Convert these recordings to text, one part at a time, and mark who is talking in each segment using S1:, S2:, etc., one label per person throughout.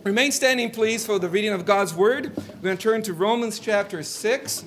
S1: Remain standing, please, for the reading of God's Word. We're going to turn to Romans chapter 6.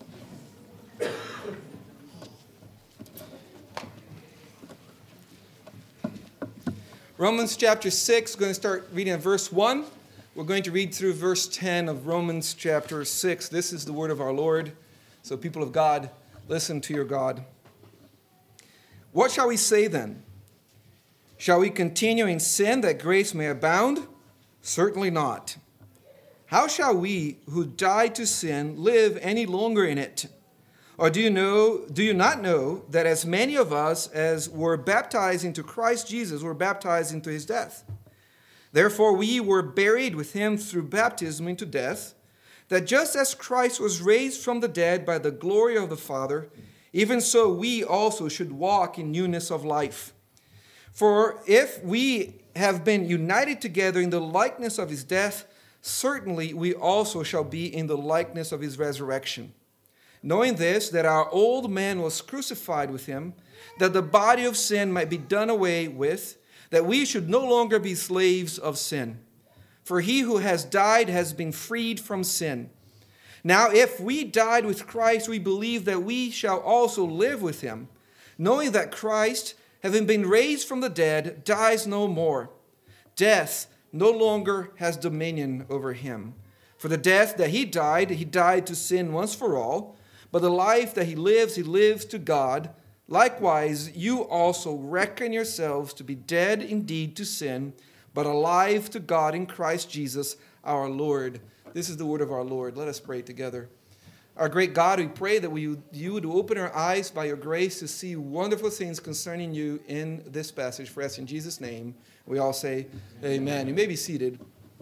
S1: Romans chapter 6, we're going to start reading at verse 1. We're going to read through verse 10 of Romans chapter 6. This is the word of our Lord. So, people of God, listen to your God. What shall we say then? Shall we continue in sin that grace may abound? Certainly not. How shall we who died to sin live any longer in it? Or do you not know that as many of us as were baptized into Christ Jesus were baptized into his death? Therefore we were buried with him through baptism into death, that just as Christ was raised from the dead by the glory of the Father, even so we also should walk in newness of life. For if we have been united together in the likeness of his death, certainly we also shall be in the likeness of his resurrection. Knowing this, that our old man was crucified with him, that the body of sin might be done away with, that we should no longer be slaves of sin. For he who has died has been freed from sin. Now, if we died with Christ, we believe that we shall also live with him, knowing that Christ, having been raised from the dead, dies no more. Death no longer has dominion over him. For the death that he died to sin once for all, but the life that he lives to God. Likewise, you also reckon yourselves to be dead indeed to sin, but alive to God in Christ Jesus our Lord. This is the word of our Lord. Let us pray together. Our great God, we pray that you would open our eyes by your grace to see wonderful things concerning you in this passage. For us, in Jesus' name, we all say amen. You may be seated.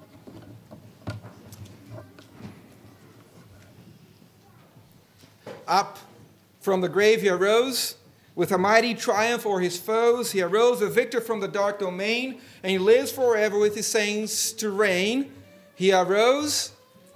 S1: Up from the grave he arose with a mighty triumph over his foes. He arose a victor from the dark domain, and he lives forever with his saints to reign. He arose,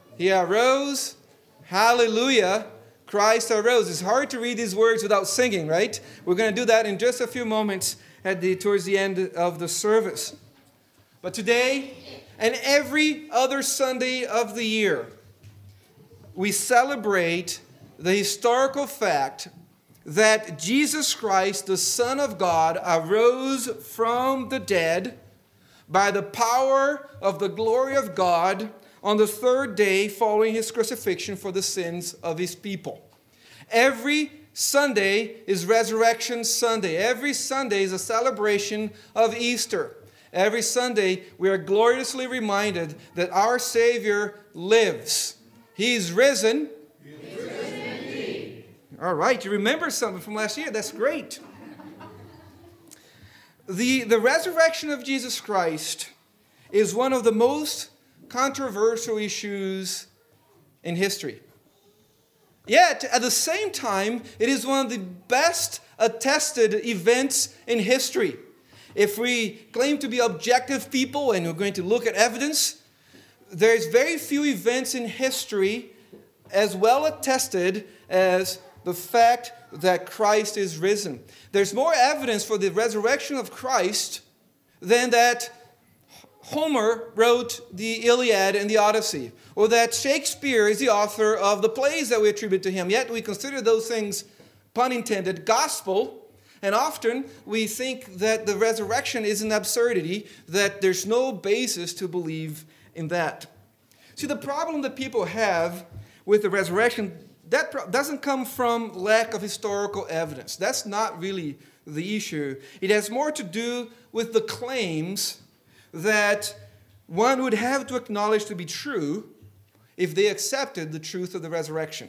S1: hallelujah, Christ arose. It's hard to read these words without singing, right? We're going to do that in just a few moments towards the end of the service. But today, and every other Sunday of the year, we celebrate the historical fact that Jesus Christ, the Son of God, arose from the dead by the power of the glory of God on the third day following his crucifixion for the sins of his people. Every Sunday is Resurrection Sunday. Every Sunday is a celebration of Easter. Every Sunday we are gloriously reminded that our Savior lives. He's risen. All right, you remember something from last year. That's great. The resurrection of Jesus Christ is one of the most controversial issues in history. Yet, at the same time, it is one of the best attested events in history. If we claim to be objective people and we're going to look at evidence, there's very few events in history as well attested as the fact that Christ is risen. There's more evidence for the resurrection of Christ than that Homer wrote the Iliad and the Odyssey, or that Shakespeare is the author of the plays that we attribute to him. Yet we consider those things, pun intended, gospel, and often we think that the resurrection is an absurdity, that there's no basis to believe in that. See, the problem that people have with the resurrection, that doesn't come from lack of historical evidence. That's not really the issue. It has more to do with the claims that one would have to acknowledge to be true if they accepted the truth of the resurrection.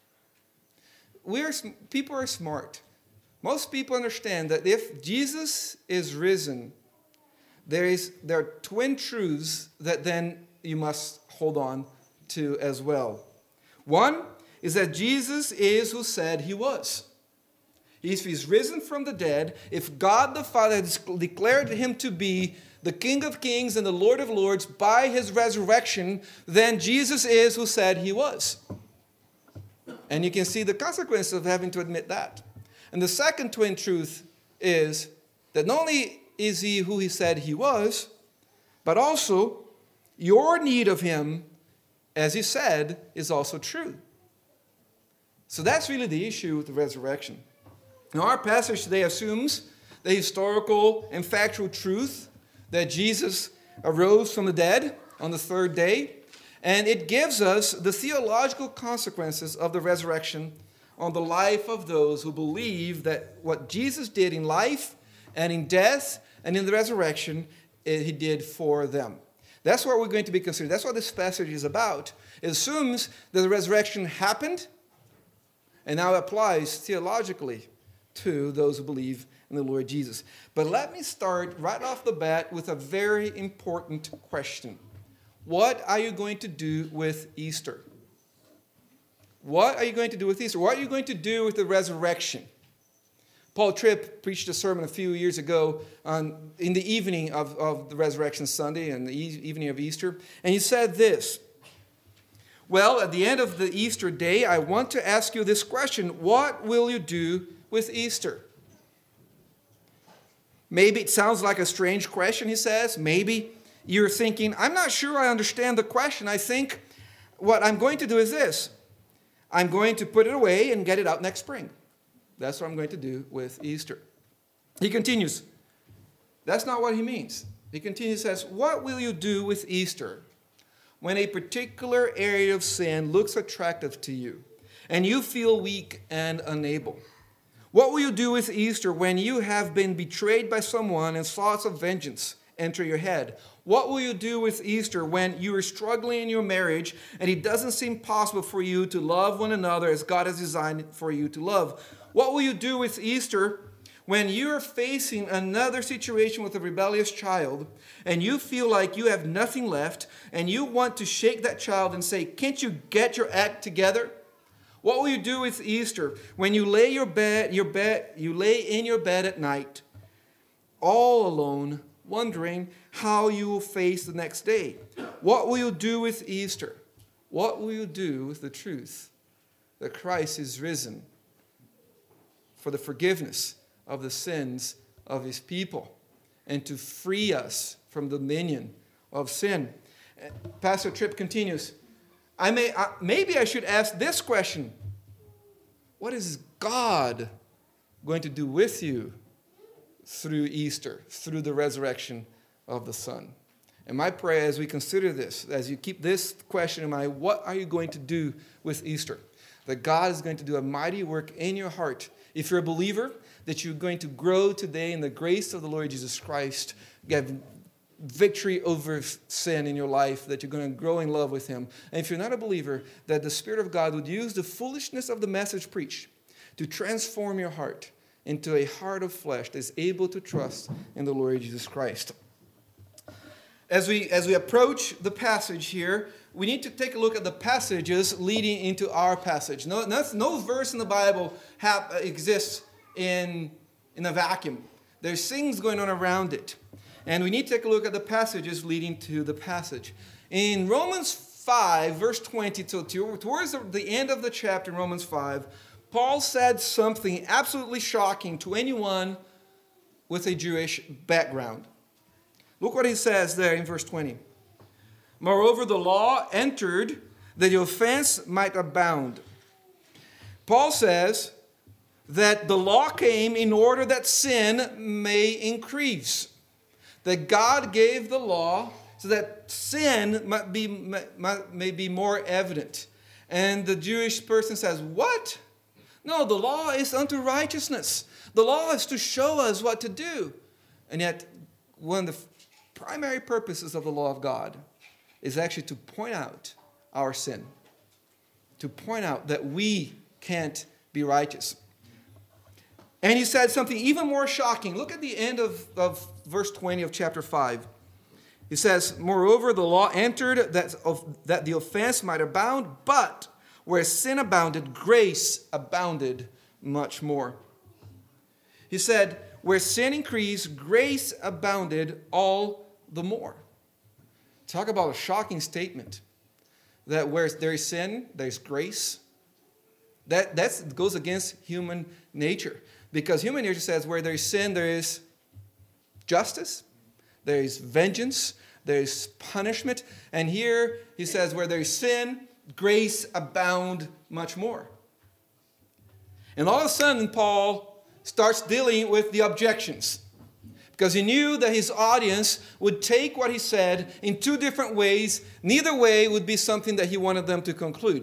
S1: People are smart. Most people understand that if Jesus is risen, there are twin truths that then you must hold on to as well. One is that Jesus is who said he was. If he's risen from the dead, if God the Father has declared him to be the King of Kings and the Lord of Lords by his resurrection, then Jesus is who said he was. And you can see the consequences of having to admit that. And the second twin truth is that not only is he who he said he was, but also your need of him, as he said, is also true. So that's really the issue with the resurrection. Now, our passage today assumes the historical and factual truth that Jesus arose from the dead on the third day, and it gives us the theological consequences of the resurrection on the life of those who believe that what Jesus did in life and in death and in the resurrection, he did for them. That's what we're going to be considering. That's what this passage is about. It assumes that the resurrection happened and now applies theologically to those who believe in the Lord Jesus. But let me start right off the bat with a very important question. What are you going to do with Easter? What are you going to do with Easter? What are you going to do with the resurrection? Paul Tripp preached a sermon a few years ago in the evening of the Resurrection Sunday and the evening of Easter. And he said this, well, at the end of the Easter day, I want to ask you this question. What will you do with Easter? Maybe it sounds like a strange question, he says. Maybe you're thinking, I'm not sure I understand the question. I think what I'm going to do is this. I'm going to put it away and get it out next spring. That's what I'm going to do with Easter. He continues. That's not what he means. He continues, says, what will you do with Easter when a particular area of sin looks attractive to you and you feel weak and unable? What will you do with Easter when you have been betrayed by someone and thoughts of vengeance enter your head? What will you do with Easter when you are struggling in your marriage and it doesn't seem possible for you to love one another as God has designed for you to love? What will you do with Easter when you're facing another situation with a rebellious child and you feel like you have nothing left and you want to shake that child and say, can't you get your act together? What will you do with Easter when you lay in your bed at night, all alone, wondering how you will face the next day? What will you do with Easter? What will you do with the truth that Christ is risen for the forgiveness of the sins of his people and to free us from the dominion of sin? Pastor Tripp continues, maybe I should ask this question. What is God going to do with you through Easter, through the resurrection of the Son? And my prayer as we consider this, as you keep this question in mind, what are you going to do with Easter? That God is going to do a mighty work in your heart. If you're a believer, that you're going to grow today in the grace of the Lord Jesus Christ, get victory over sin in your life, that you're going to grow in love with him. And if you're not a believer, that the Spirit of God would use the foolishness of the message preached to transform your heart into a heart of flesh that is able to trust in the Lord Jesus Christ. As we approach the passage here, we need to take a look at the passages leading into our passage. No verse in the Bible exists in a vacuum. There's things going on around it. And we need to take a look at the passages leading to the passage. In Romans 5, verse 20, towards the end of the chapter in Romans 5, Paul said something absolutely shocking to anyone with a Jewish background. Look what he says there in verse 20. Moreover, the law entered that the offense might abound. Paul says that the law came in order that sin may increase. That God gave the law so that sin may be more evident. And the Jewish person says, what? No, the law is unto righteousness. The law is to show us what to do. And yet, one of the primary purposes of the law of God is actually to point out our sin. To point out that we can't be righteous. And he said something even more shocking. Look at the end of verse 20 of chapter 5. He says, moreover, the law entered that the offense might abound, but where sin abounded, grace abounded much more. He said, where sin increased, grace abounded all the more. Talk about a shocking statement. That where there is sin, there's grace. That goes against human nature. Because human nature says where there is sin, there is justice, there is vengeance, there is punishment. And here he says, where there is sin, grace abound much more. And all of a sudden, Paul starts dealing with the objections, because he knew that his audience would take what he said in two different ways. Neither way would be something that he wanted them to conclude.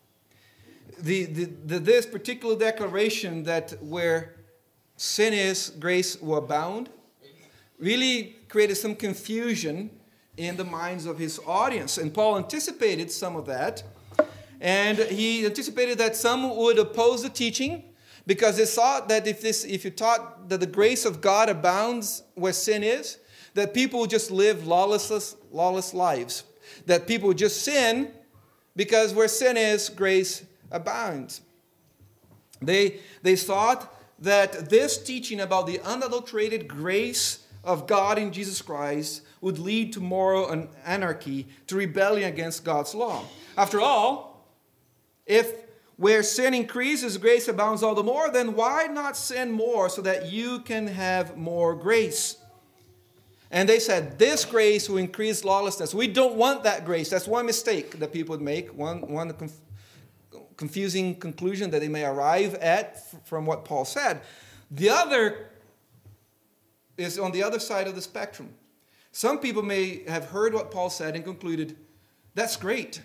S1: This particular declaration that where sin is, grace will abound, really created some confusion in the minds of his audience. And Paul anticipated some of that. And he anticipated that some would oppose the teaching, because they thought that if you taught that the grace of God abounds where sin is, that people would just live lawless lives. That people would just sin because where sin is, grace abounds. They thought that this teaching about the unadulterated grace of God in Jesus Christ would lead to moral anarchy, to rebellion against God's law. After all, if where sin increases, grace abounds all the more, then why not sin more so that you can have more grace? And they said, this grace will increase lawlessness. We don't want that grace. That's one mistake that people would make, one confusing conclusion that they may arrive at from what Paul said. The other is on the other side of the spectrum. Some people may have heard what Paul said and concluded, that's great.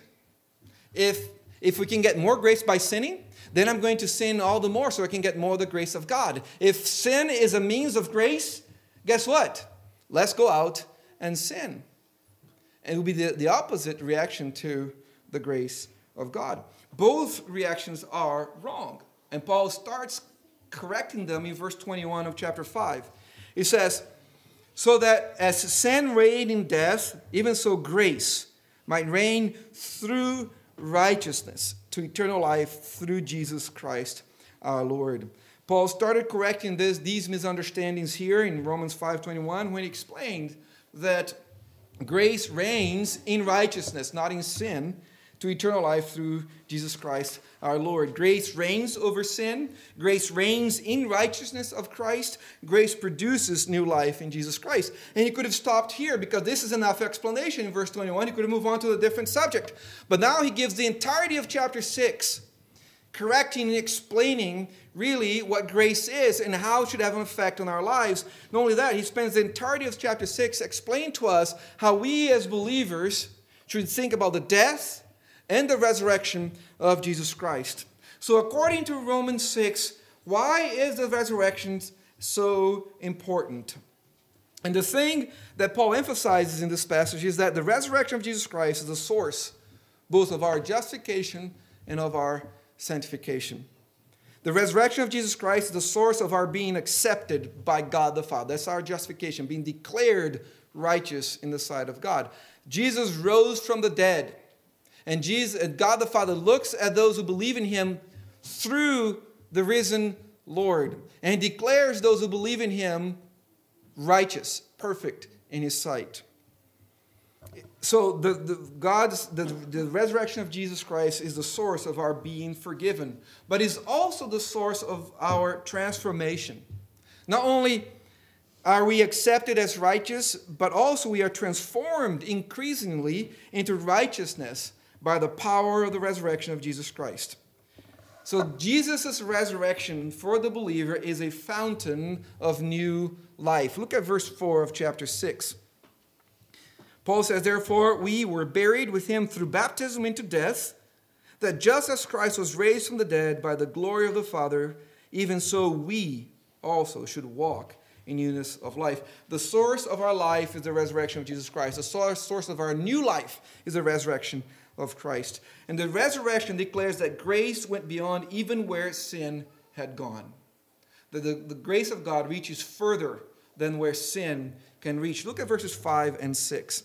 S1: If we can get more grace by sinning, then I'm going to sin all the more so I can get more of the grace of God. If sin is a means of grace, guess what? Let's go out and sin. And it will be the opposite reaction to the grace of God. Both reactions are wrong. And Paul starts correcting them in verse 21 of chapter 5. He says, so that as sin reigned in death, even so grace might reign through righteousness to eternal life through Jesus Christ our Lord. Paul started correcting these misunderstandings here in Romans 5:21 when he explained that grace reigns in righteousness, not in sin, to eternal life through Jesus Christ our Lord. Grace reigns over sin. Grace reigns in righteousness of Christ. Grace produces new life in Jesus Christ. And he could have stopped here because this is enough explanation in verse 21. He could have moved on to a different subject. But now he gives the entirety of chapter 6, correcting and explaining really what grace is and how it should have an effect on our lives. Not only that, he spends the entirety of chapter 6 explaining to us how we as believers should think about the death and the resurrection of Jesus Christ. So according to Romans 6, why is the resurrection so important? And the thing that Paul emphasizes in this passage is that the resurrection of Jesus Christ is the source both of our justification and of our sanctification. The resurrection of Jesus Christ is the source of our being accepted by God the Father. That's our justification, being declared righteous in the sight of God. Jesus rose from the dead. And God the Father looks at those who believe in him through the risen Lord and declares those who believe in him righteous, perfect in his sight. So the resurrection of Jesus Christ is the source of our being forgiven, but is also the source of our transformation. Not only are we accepted as righteous, but also we are transformed increasingly into righteousness by the power of the resurrection of Jesus Christ. So Jesus' resurrection for the believer is a fountain of new life. Look at verse 4 of chapter 6. Paul says, therefore, we were buried with him through baptism into death, that just as Christ was raised from the dead by the glory of the Father, even so we also should walk in newness of life. The source of our life is the resurrection of Jesus Christ. The source of our new life is the resurrection of Christ. And the resurrection declares that grace went beyond even where sin had gone. The grace of God reaches further than where sin can reach. Look at verses 5 and 6.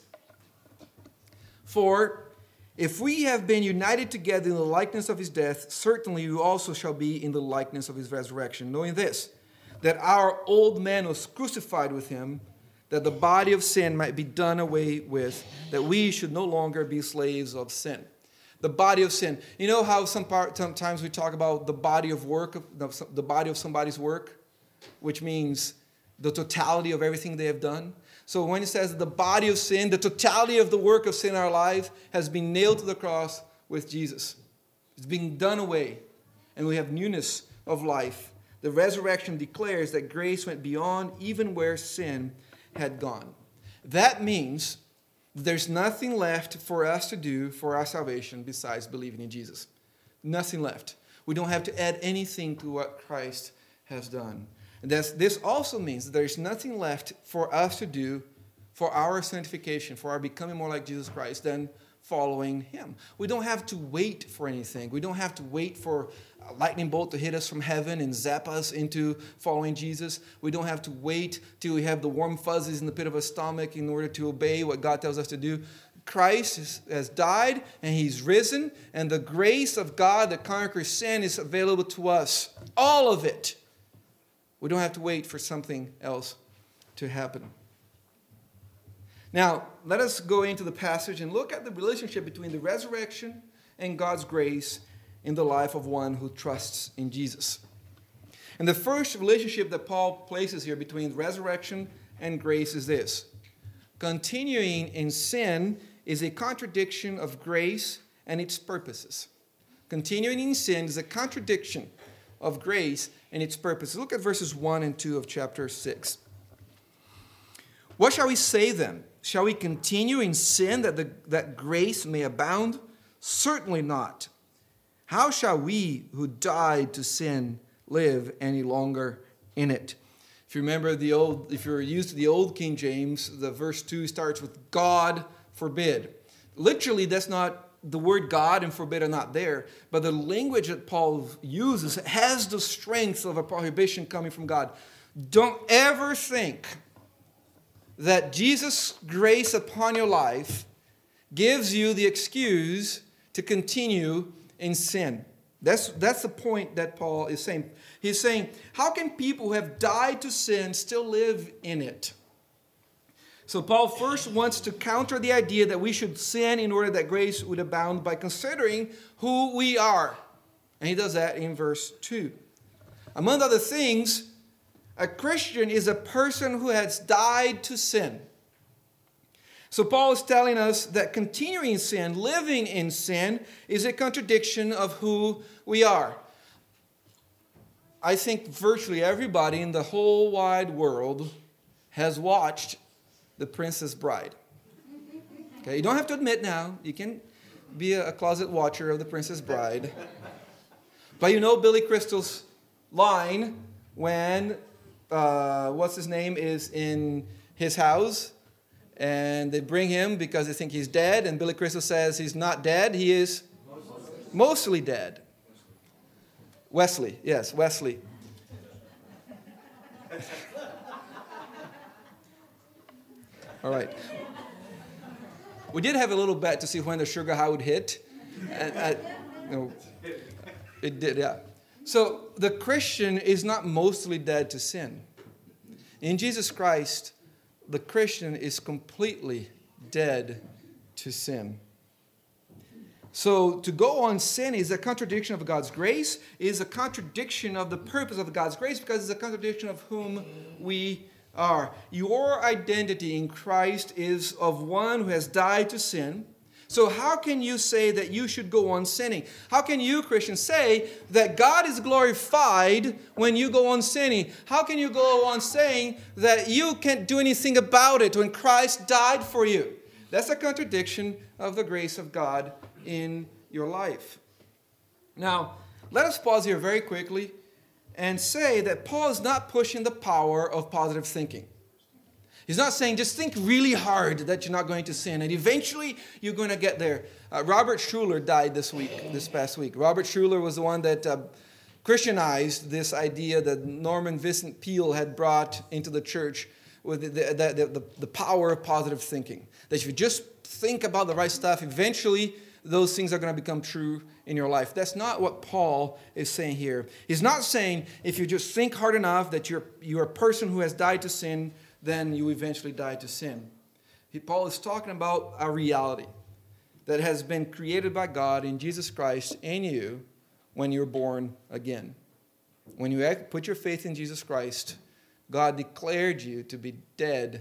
S1: For if we have been united together in the likeness of his death, certainly you also shall be in the likeness of his resurrection, knowing this, that our old man was crucified with him, that the body of sin might be done away with, that we should no longer be slaves of sin. The body of sin. You know how sometimes we talk about the body of work, the body of somebody's work, which means the totality of everything they have done. So when it says the body of sin, the totality of the work of sin in our life has been nailed to the cross with Jesus. It's being done away, and we have newness of life. The resurrection declares that grace went beyond even where sin had gone. That means there's nothing left for us to do for our salvation besides believing in Jesus. Nothing left. We don't have to add anything to what Christ has done. And this also means that there's nothing left for us to do for our sanctification, for our becoming more like Jesus Christ than following him. We don't have to wait for anything. We don't have to wait for a lightning bolt to hit us from heaven and zap us into following Jesus. We don't have to wait till we have the warm fuzzies in the pit of our stomach in order to obey what God tells us to do. Christ has died and he's risen, and the grace of God that conquers sin is available to us. All of it. We don't have to wait for something else to happen. Now, let us go into the passage and look at the relationship between the resurrection and God's grace in the life of one who trusts in Jesus. And the first relationship that Paul places here between resurrection and grace is this. Continuing in sin is a contradiction of grace and its purposes. Continuing in sin is a contradiction of grace and its purposes. Look at verses 1 and 2 of chapter 6. What shall we say then? Shall we continue in sin that grace may abound? Certainly not. How shall we who died to sin live any longer in it? If you remember if you're used to the old King James, the verse 2 starts with God forbid. Literally, that's not the word God and forbid are not there, but the language that Paul uses has the strength of a prohibition coming from God. Don't ever think that Jesus' grace upon your life gives you the excuse to continue in sin. That's the point that Paul is saying. He's saying, how can people who have died to sin still live in it? So Paul first wants to counter the idea that we should sin in order that grace would abound by considering who we are. And he does that in verse 2. Among other things, a Christian is a person who has died to sin. So Paul is telling us that continuing in sin, living in sin, is a contradiction of who we are. I think virtually everybody in the whole wide world has watched The Princess Bride. Okay, you don't have to admit now. You can be a closet watcher of The Princess Bride. But you know Billy Crystal's line when what's his name is in his house, and they bring him because they think he's dead, and Billy Crystal says he's not dead, he is mostly dead. Wesley. All right. We did have a little bet to see when the sugar high would hit. It did, yeah. So the Christian is not mostly dead to sin. In Jesus Christ, the Christian is completely dead to sin. So to go on sin is a contradiction of God's grace, is a contradiction of the purpose of God's grace, because it's a contradiction of whom we are. Your identity in Christ is of one who has died to sin. So how can you say that you should go on sinning? How can you, Christians, say that God is glorified when you go on sinning? How can you go on saying that you can't do anything about it when Christ died for you? That's a contradiction of the grace of God in your life. Now, let us pause here very quickly and say that Paul is not pushing the power of positive thinking. He's not saying just think really hard that you're not going to sin and eventually you're going to get there. Robert Schuller died this past week. Robert Schuller was the one that Christianized this idea that Norman Vincent Peale had brought into the church with the power of positive thinking. That if you just think about the right stuff, eventually those things are going to become true in your life. That's not what Paul is saying here. He's not saying if you just think hard enough that you're a person who has died to sin, then you eventually die to sin. Paul is talking about a reality that has been created by God in Jesus Christ in you when you're born again. When you put your faith in Jesus Christ, God declared you to be dead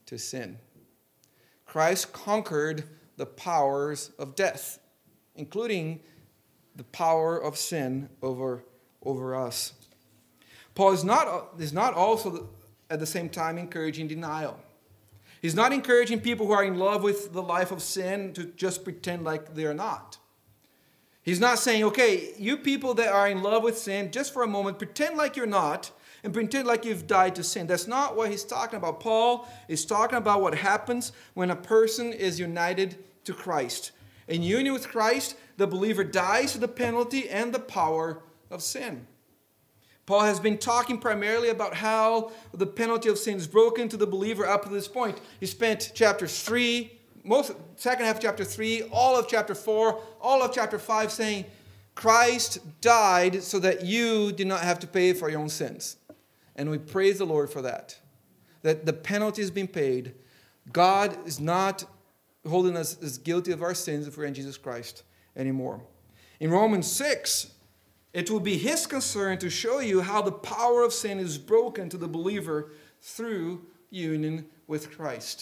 S1: to sin. Christ conquered the powers of death, including the power of sin over us. Paul is not also at the same time encouraging denial. He's not encouraging people who are in love with the life of sin to just pretend like they are not. He's not saying, okay, you people that are in love with sin, just for a moment, pretend like you're not, and pretend like you've died to sin. That's not what he's talking about. Paul is talking about what happens when a person is united to Christ. In union with Christ, the believer dies to the penalty and the power of sin. Paul has been talking primarily about how the penalty of sin is broken to the believer up to this point. He spent chapter 3, second half of chapter 3, all of chapter 4, all of chapter 5 saying, Christ died so that you did not have to pay for your own sins. And we praise the Lord for that. That the penalty has been paid. God is not holding us as guilty of our sins if we're in Jesus Christ anymore. In Romans 6, it will be his concern to show you how the power of sin is broken to the believer through union with Christ.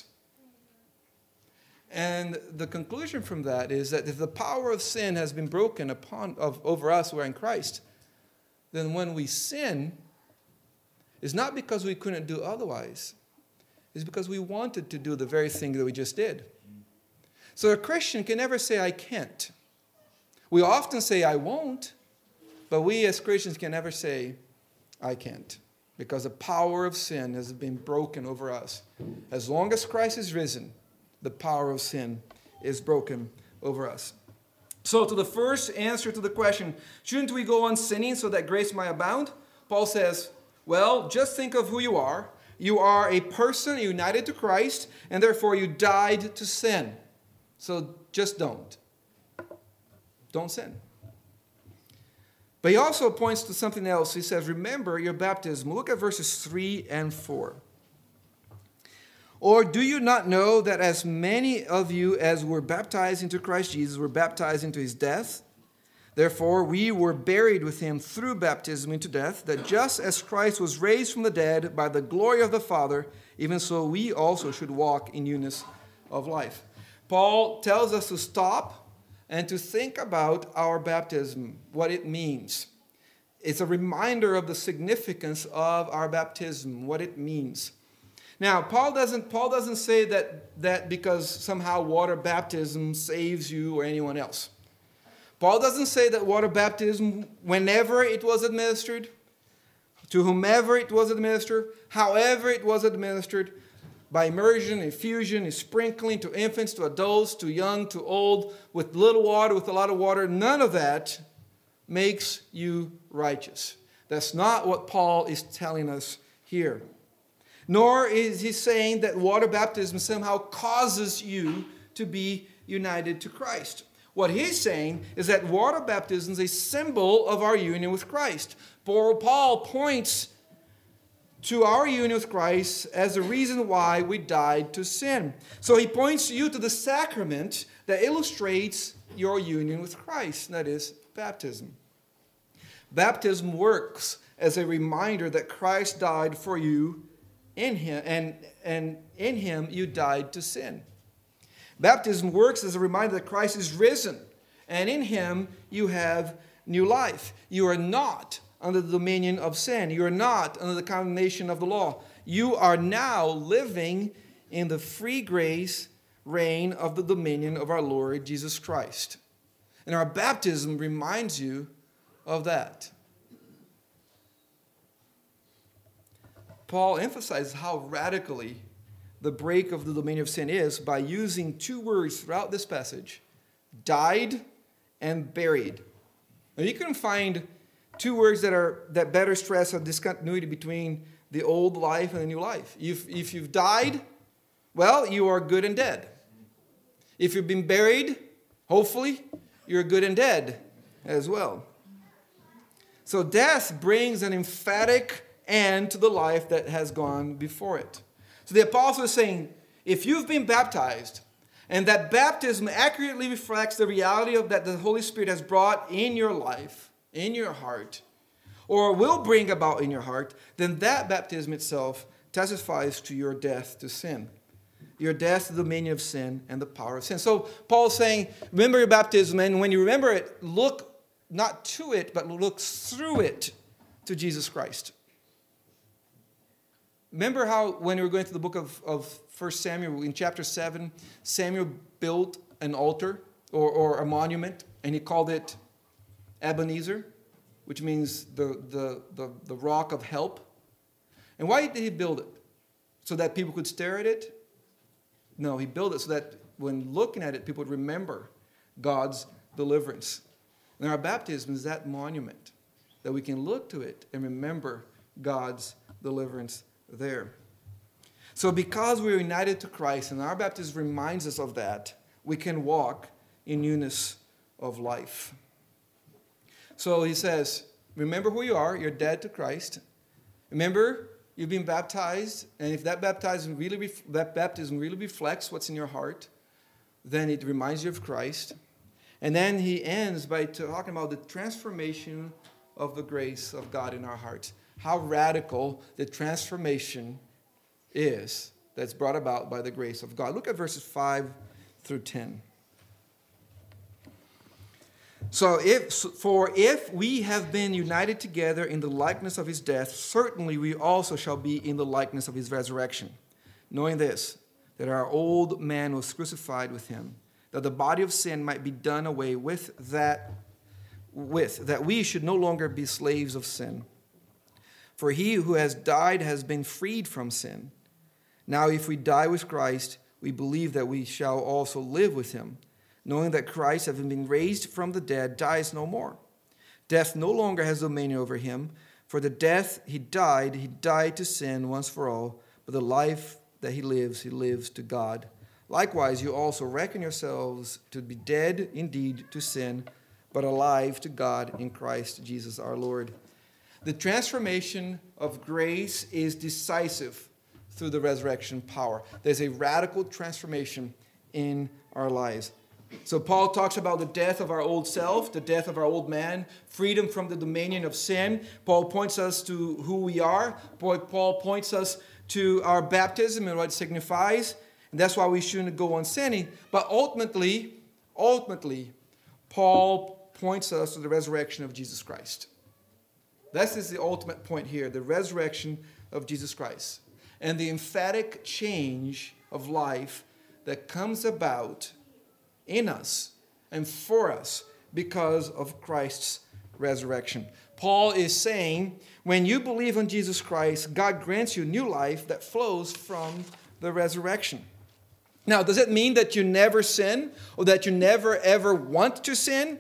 S1: And the conclusion from that is that if the power of sin has been broken over us who are in Christ, then when we sin, it's not because we couldn't do otherwise. It's because we wanted to do the very thing that we just did. So a Christian can never say, I can't. We often say, I won't. But we as Christians can never say, I can't. Because the power of sin has been broken over us. As long as Christ is risen, the power of sin is broken over us. So to the first answer to the question, shouldn't we go on sinning so that grace might abound? Paul says, well, just think of who you are. You are a person united to Christ, and therefore you died to sin. So just don't. Don't sin. But he also points to something else. He says, remember your baptism. Look at verses 3 and 4. Or do you not know that as many of you as were baptized into Christ Jesus were baptized into his death? Therefore, we were buried with him through baptism into death, that just as Christ was raised from the dead by the glory of the Father, even so we also should walk in newness of life. Paul tells us to stop and to think about our baptism, what it means. It's a reminder of the significance of our baptism, what it means. Now, Paul doesn't say that because somehow water baptism saves you or anyone else. Paul doesn't say that water baptism, whenever it was administered, to whomever it was administered, however it was administered, by immersion, infusion, sprinkling, to infants, to adults, to young, to old, with little water, with a lot of water, none of that makes you righteous. That's not what Paul is telling us here. Nor is he saying that water baptism somehow causes you to be united to Christ. What he's saying is that water baptism is a symbol of our union with Christ. Paul points to our union with Christ as the reason why we died to sin. So he points you to the sacrament that illustrates your union with Christ, and that is baptism. Baptism works as a reminder that Christ died for you in him, and in him you died to sin. Baptism works as a reminder that Christ is risen, and in him you have new life. You are not under the dominion of sin. You are not under the condemnation of the law. You are now living in the free grace reign of the dominion of our Lord Jesus Christ. And our baptism reminds you of that. Paul emphasizes how radically the break of the dominion of sin is by using two words throughout this passage, died and buried. Now you can find two words that better stress a discontinuity between the old life and the new life. If you've died, well, you are good and dead. If you've been buried, hopefully, you're good and dead as well. So death brings an emphatic end to the life that has gone before it. So the apostle is saying, if you've been baptized, and that baptism accurately reflects the reality of that the Holy Spirit has brought in your life, in your heart, or will bring about in your heart, then that baptism itself testifies to your death to sin. your death, the dominion of sin, and the power of sin. So Paul's saying, remember your baptism, and when you remember it, look not to it, but look through it to Jesus Christ. Remember how when we were going through the book of 1 Samuel, in chapter 7, Samuel built an altar or a monument, and he called it Ebenezer, which means the rock of help. And why did he build it? So that people could stare at it? No, he built it so that when looking at it, people would remember God's deliverance. And our baptism is that monument, that we can look to it and remember God's deliverance there. So because we're united to Christ, and our baptism reminds us of that, we can walk in newness of life. So he says, remember who you are. You're dead to Christ. Remember, you've been baptized, and if that baptism really reflects what's in your heart, then it reminds you of Christ. And then he ends by talking about the transformation of the grace of God in our hearts. How radical the transformation is that's brought about by the grace of God. Look at verses 5 through 10. So if we have been united together in the likeness of his death, certainly we also shall be in the likeness of his resurrection. Knowing this, that our old man was crucified with him, that the body of sin might be done away with, that we should no longer be slaves of sin. For he who has died has been freed from sin. Now if we die with Christ, we believe that we shall also live with him, knowing that Christ, having been raised from the dead, dies no more. Death no longer has dominion over him, for the death he died to sin once for all, but the life that he lives to God. Likewise, you also reckon yourselves to be dead indeed to sin, but alive to God in Christ Jesus our Lord. The transformation of grace is decisive through the resurrection power. There's a radical transformation in our lives. So Paul talks about the death of our old self, the death of our old man, freedom from the dominion of sin. Paul points us to who we are. Paul points us to our baptism and what it signifies. And that's why we shouldn't go on sinning. But ultimately, Paul points us to the resurrection of Jesus Christ. This is the ultimate point here, the resurrection of Jesus Christ. And the emphatic change of life that comes about in us and for us because of Christ's resurrection. Paul is saying, when you believe on Jesus Christ, God grants you new life that flows from the resurrection. Now, does it mean that you never sin or that you never ever want to sin?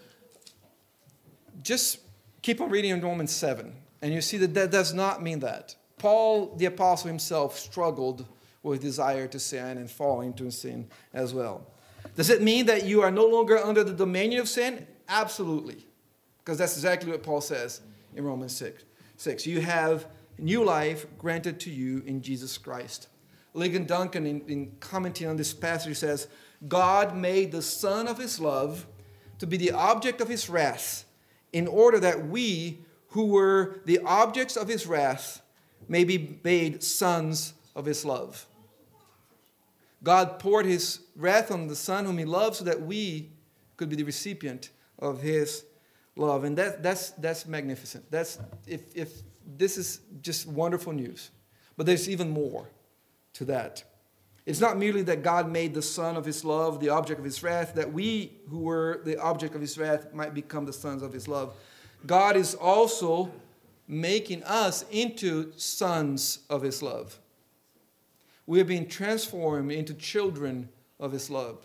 S1: Just keep on reading in Romans 7, and you see that does not mean that. Paul, the apostle himself, struggled with desire to sin and fall into sin as well. Does it mean that you are no longer under the dominion of sin? Absolutely. Because that's exactly what Paul says in Romans 6. You have new life granted to you in Jesus Christ. Ligon Duncan, in commenting on this passage, says, God made the Son of his love to be the object of his wrath, in order that we, who were the objects of his wrath, may be made sons of his love. God poured his wrath on the Son whom he loved so that we could be the recipient of his love. And that's magnificent. If this is just wonderful news. But there's even more to that. It's not merely that God made the Son of his love the object of his wrath, that we who were the object of his wrath might become the sons of his love. God is also making us into sons of his love. We are being transformed into children of his love.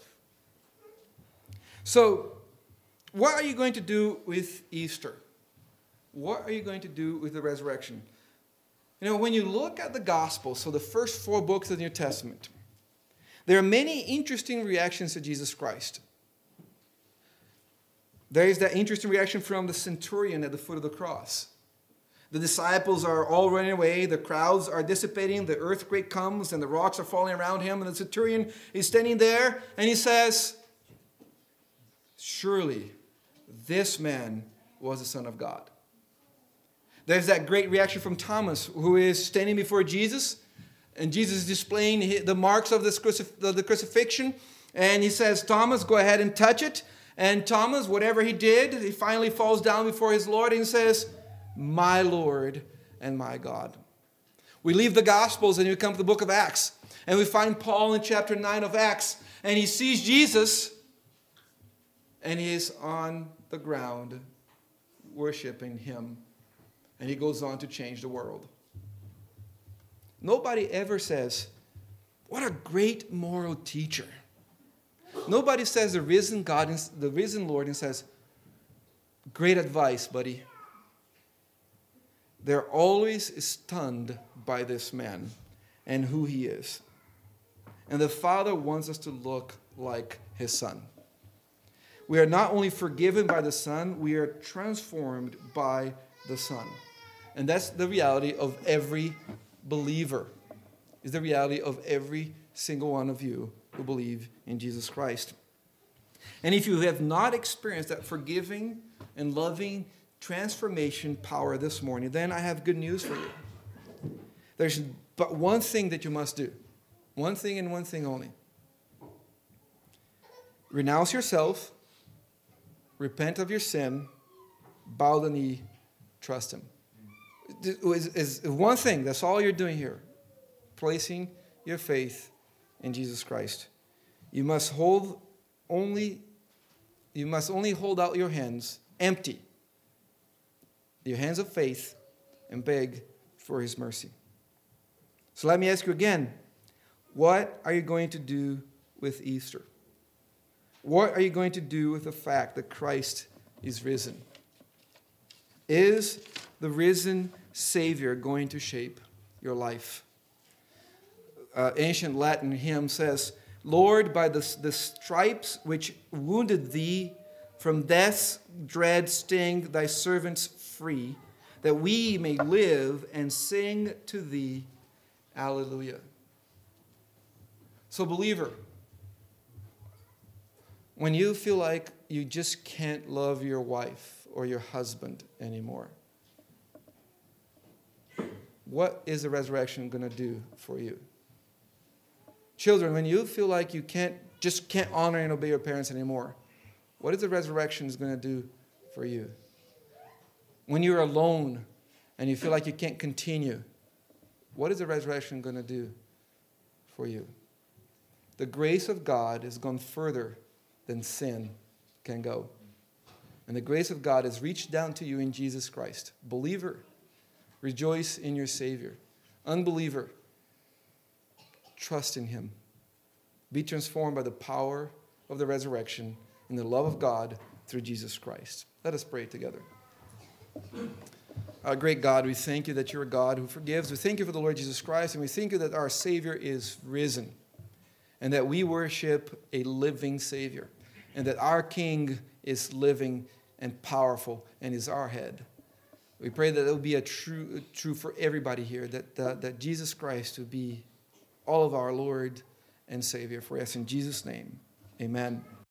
S1: So, what are you going to do with Easter? What are you going to do with the resurrection? You know, when you look at the Gospels, so the first 4 books of the New Testament, there are many interesting reactions to Jesus Christ. There is that interesting reaction from the centurion at the foot of the cross. The disciples are all running away. The crowds are dissipating. The earthquake comes and the rocks are falling around him. And the centurion is standing there and he says, surely this man was the Son of God. There's that great reaction from Thomas, who is standing before Jesus. And Jesus is displaying the marks of the crucifixion. And he says, Thomas, go ahead and touch it. And Thomas, whatever he did, he finally falls down before his Lord and says, my Lord and my God. We leave the Gospels and we come to the book of Acts. And we find Paul in chapter 9 of Acts. And he sees Jesus. And he is on the ground worshiping him. And he goes on to change the world. Nobody ever says, what a great moral teacher. Nobody says the risen Lord, and says, great advice, buddy. They're always stunned by this man and who he is. And the Father wants us to look like his Son. We are not only forgiven by the Son, we are transformed by the Son. And that's the reality of every believer. Is the reality of every single one of you who believe in Jesus Christ. And if you have not experienced that forgiving and loving transformation power this morning, then I have good news for you. There's but one thing that you must do. One thing and one thing only. Renounce yourself, repent of your sin, bow the knee, trust him. Is one thing, that's all you're doing here. Placing your faith in Jesus Christ. You must only hold out your hands empty. Your hands of faith, and beg for his mercy. So let me ask you again, what are you going to do with Easter? What are you going to do with the fact that Christ is risen? Is the risen Savior going to shape your life? Ancient Latin hymn says, Lord, by the stripes which wounded thee, from death's dread sting thy servants free, that we may live and sing to thee, Alleluia. So believer, when you feel like you just can't love your wife or your husband anymore, what is the resurrection going to do for you? Children, when you feel like you can't honor and obey your parents anymore, what is the resurrection going to do for you? When you're alone and you feel like you can't continue, what is the resurrection going to do for you? The grace of God has gone further than sin can go. And the grace of God has reached down to you in Jesus Christ. Believer, rejoice in your Savior. Unbeliever, trust in him. Be transformed by the power of the resurrection and the love of God through Jesus Christ. Let us pray together. Our great God, we thank you that you're a God who forgives. We thank you for the Lord Jesus Christ, and we thank you that our Savior is risen, and that we worship a living Savior, and that our King is living and powerful and is our head. We pray that it will be true for everybody here, that Jesus Christ will be all of our Lord and Savior for us. In Jesus' name, amen.